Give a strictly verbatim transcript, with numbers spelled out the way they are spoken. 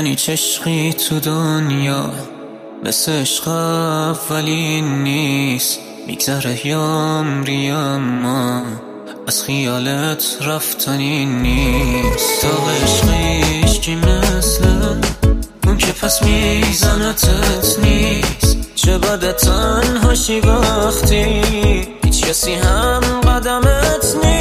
یعنی چشقی تو دنیا مثل عشق اولی نیست، میگذره یامری اما از خیالت رفتنی نیست. تا عشقیش کی مثل اون که پس میزنتت نیست. چه بده تنهاشی وقتی هیچ کسی هم قدمت نیست.